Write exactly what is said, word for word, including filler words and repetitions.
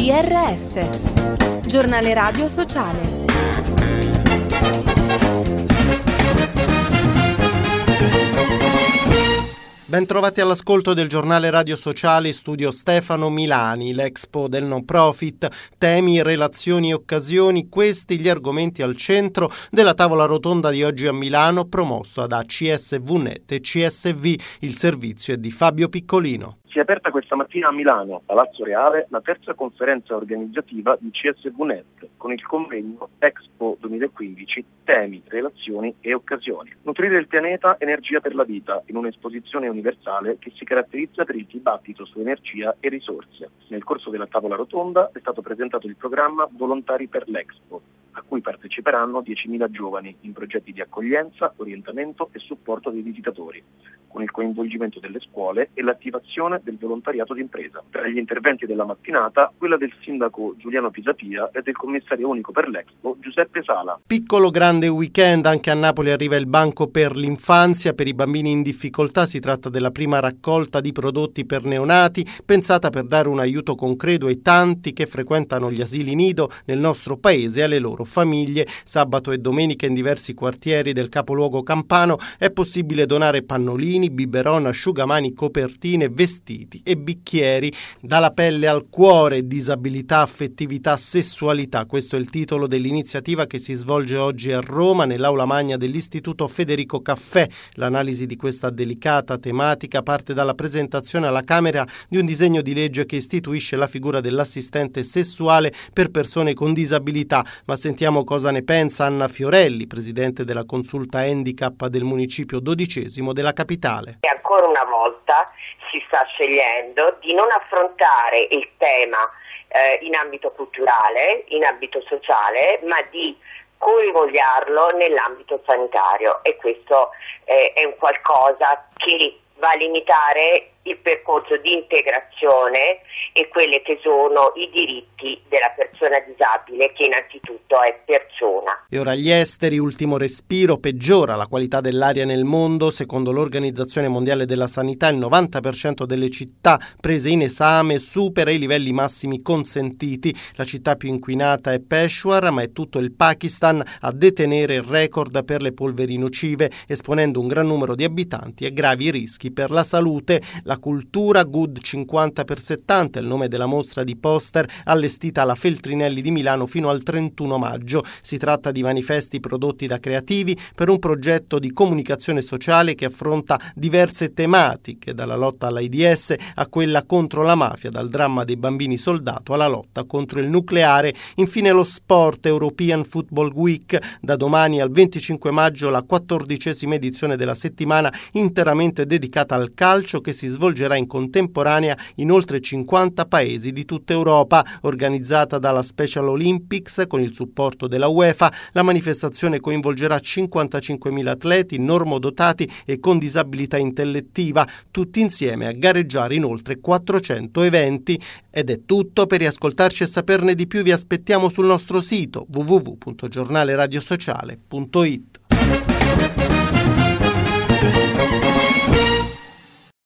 G R S, Giornale Radio Sociale. Ben trovati all'ascolto del Giornale Radio Sociale, studio Stefano Milani, l'Expo del non profit, temi, relazioni e occasioni, questi gli argomenti al centro della tavola rotonda di oggi a Milano, promossa da C S V Net e C S V. Il servizio è di Fabio Piccolino. Si è aperta questa mattina a Milano, a Palazzo Reale, la terza conferenza organizzativa di C S V Net, con il convegno Expo duemilaquindici, temi, relazioni e occasioni. Nutrire il pianeta, energia per la vita, in un'esposizione universale che si caratterizza per il dibattito su energia e risorse. Nel corso della tavola rotonda è stato presentato il programma Volontari per l'Expo, a cui parteciperanno diecimila giovani in progetti di accoglienza, orientamento e supporto dei visitatori, con il coinvolgimento delle scuole e l'attivazione del volontariato d'impresa. Tra gli interventi della mattinata, quella del sindaco Giuliano Pisapia e del commissario unico per l'Expo Giuseppe Sala. Piccolo grande weekend, anche a Napoli arriva il Banco per l'Infanzia. Per i bambini in difficoltà si tratta della prima raccolta di prodotti per neonati, pensata per dare un aiuto concreto ai tanti che frequentano gli asili nido nel nostro paese e alle loro famiglie. Sabato e domenica in diversi quartieri del capoluogo campano è possibile donare pannolini, biberon, asciugamani, copertine, vestiti e bicchieri. Dalla pelle al cuore, disabilità, affettività, sessualità. Questo è il titolo dell'iniziativa che si svolge oggi a Roma nell'aula magna dell'Istituto Federico Caffè. L'analisi di questa delicata tematica parte dalla presentazione alla Camera di un disegno di legge che istituisce la figura dell'assistente sessuale per persone con disabilità. Ma sentiamo cosa ne pensa Anna Fiorelli, presidente della consulta handicap del municipio dodicesimo della capitale. E ancora una volta si sta scegliendo di non affrontare il tema eh, in ambito culturale, in ambito sociale, ma di coinvolgerlo nell'ambito sanitario, e questo eh, è un qualcosa che va a limitare il percorso di integrazione e quelli che sono i diritti della persona disabile, che innanzitutto è persona. E ora gli esteri, ultimo respiro, peggiora la qualità dell'aria nel mondo. Secondo l'Organizzazione Mondiale della Sanità il novanta per cento delle città prese in esame supera i livelli massimi consentiti. La città più inquinata è Peshawar, ma è tutto il Pakistan a detenere il record per le polveri nocive, esponendo un gran numero di abitanti a gravi rischi per la salute. La cultura Good cinquanta per settanta è il nome della mostra di poster allestita alla Feltrinelli di Milano fino al trentuno maggio. Si tratta di manifesti prodotti da creativi per un progetto di comunicazione sociale che affronta diverse tematiche, dalla lotta all'AIDS a quella contro la mafia, dal dramma dei bambini soldato alla lotta contro il nucleare. Infine lo sport, European Football Week, da domani al venticinque maggio la quattordicesima edizione della settimana interamente dedicata al calcio, che si svolgerà in contemporanea in oltre cinquanta paesi di tutta Europa. Organizzata dalla Special Olympics con il supporto della UEFA, la manifestazione coinvolgerà cinquantacinquemila atleti normodotati e con disabilità intellettiva, tutti insieme a gareggiare in oltre quattrocento eventi. Ed è tutto. Per riascoltarci e saperne di più vi aspettiamo sul nostro sito w w w punto giornale radio sociale punto i t.